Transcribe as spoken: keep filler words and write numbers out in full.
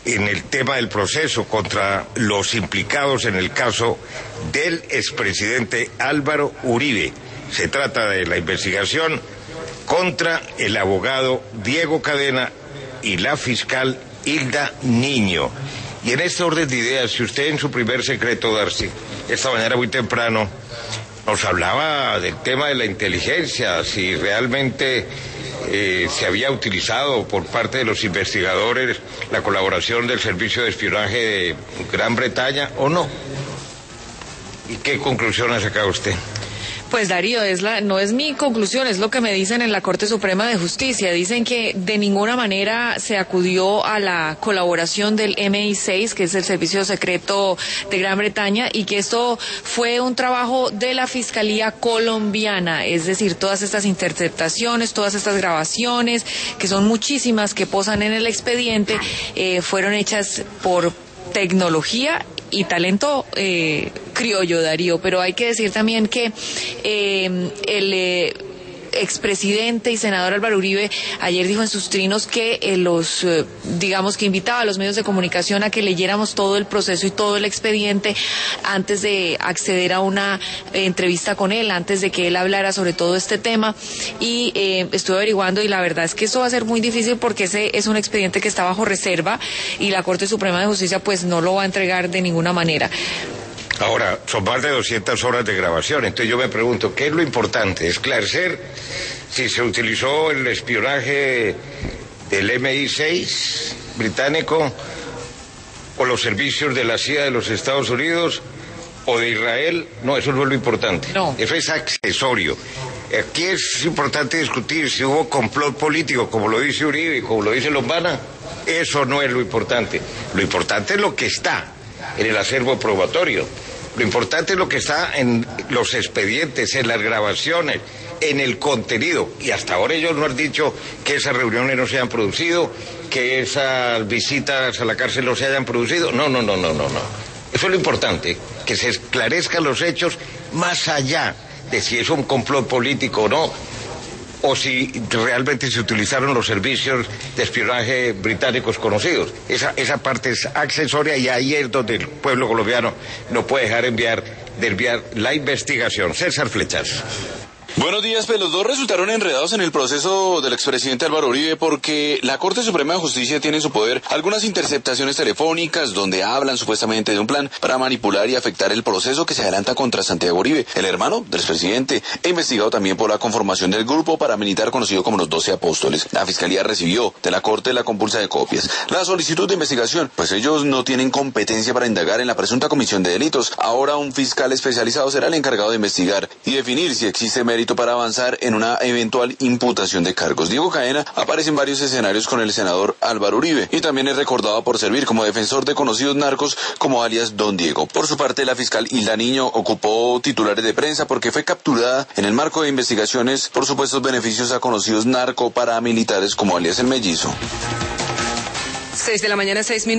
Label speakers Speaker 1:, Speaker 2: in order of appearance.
Speaker 1: en el tema del proceso contra los implicados en el caso del expresidente Álvaro Uribe. Se trata de la investigación contra el abogado Diego Cadena y la fiscal Hilda Niño. Y en este orden de ideas, si usted en su primer secreto, Darcy, esta mañana muy temprano, nos hablaba del tema de la inteligencia, si realmente eh, se había utilizado por parte de los investigadores la colaboración del Servicio de Espionaje de Gran Bretaña o no. ¿Y qué conclusión ha sacado usted?
Speaker 2: Pues Darío, es la, no es mi conclusión, es lo que me dicen en la Corte Suprema de Justicia. Dicen que de ninguna manera se acudió a la colaboración del M I seis, que es el Servicio Secreto de Gran Bretaña, y que esto fue un trabajo de la Fiscalía colombiana, es decir, todas estas interceptaciones, todas estas grabaciones, que son muchísimas que posan en el expediente, eh, fueron hechas por tecnología y talento eh, criollo, Darío, pero hay que decir también que eh, el eh, expresidente y senador Álvaro Uribe ayer dijo en sus trinos que eh, los, eh, digamos que invitaba a los medios de comunicación a que leyéramos todo el proceso y todo el expediente antes de acceder a una eh, entrevista con él, antes de que él hablara sobre todo este tema, y eh, estuve averiguando y la verdad es que esto va a ser muy difícil porque ese es un expediente que está bajo reserva y la Corte Suprema de Justicia pues no lo va a entregar de ninguna manera.
Speaker 1: Ahora, son más de doscientas horas de grabación, entonces yo me pregunto, ¿qué es lo importante? ¿Esclarecer si se utilizó el espionaje del M I seis británico o los servicios de la C I A de los Estados Unidos o de Israel? No, eso no es lo importante.
Speaker 2: No.
Speaker 1: Eso es accesorio. Aquí es importante discutir si hubo complot político, como lo dice Uribe y como lo dice Lombana. Eso no es lo importante. Lo importante es lo que está en el acervo probatorio. Lo importante es lo que está en los expedientes, en las grabaciones, en el contenido. Y hasta ahora ellos no han dicho que esas reuniones no se hayan producido, que esas visitas a la cárcel no se hayan producido. No, no, no, no, no, no. Eso es lo importante, que se esclarezcan los hechos más allá de si es un complot político o no, o si realmente se utilizaron los servicios de espionaje británicos conocidos. Esa, esa parte es accesoria y ahí es donde el pueblo colombiano no puede dejar enviar, de enviar la investigación. César Flechas.
Speaker 3: Buenos días, pues los dos resultaron enredados en el proceso del expresidente Álvaro Uribe porque la Corte Suprema de Justicia tiene en su poder algunas interceptaciones telefónicas donde hablan supuestamente de un plan para manipular y afectar el proceso que se adelanta contra Santiago Uribe, el hermano del expresidente, e investigado también por la conformación del grupo paramilitar conocido como los Doce Apóstoles. La Fiscalía recibió de la Corte la compulsa de copias. La solicitud de investigación, pues ellos no tienen competencia para indagar en la presunta comisión de delitos. Ahora un fiscal especializado será el encargado de investigar y definir si existe mérito para avanzar en una eventual imputación de cargos. Diego Cadena aparece en varios escenarios con el senador Álvaro Uribe y también es recordado por servir como defensor de conocidos narcos como alias Don Diego. Por su parte, la fiscal Hilda Niño ocupó titulares de prensa porque fue capturada en el marco de investigaciones por supuestos beneficios a conocidos narcoparamilitares como alias El Mellizo.
Speaker 4: Seis de la mañana, seis minutos.